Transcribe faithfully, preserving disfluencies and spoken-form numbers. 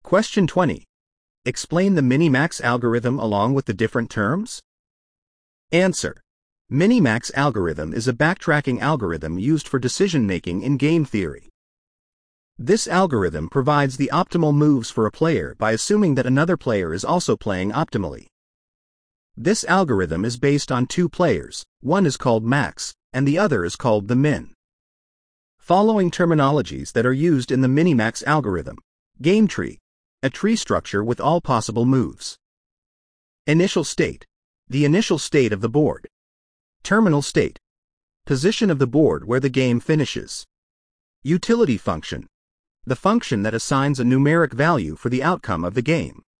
Question twenty. Explain the Minimax algorithm along with the different terms. Answer. Minimax algorithm is a backtracking algorithm used for decision-making in game theory. This algorithm provides the optimal moves for a player by assuming that another player is also playing optimally. This algorithm is based on two players, one is called max, and the other is called the min. Following terminologies that are used in the Minimax algorithm. Game tree, a tree structure with all possible moves. Initial state, the initial state of the board. Terminal state, position of the board where the game finishes. Utility function, the function that assigns a numeric value for the outcome of the game.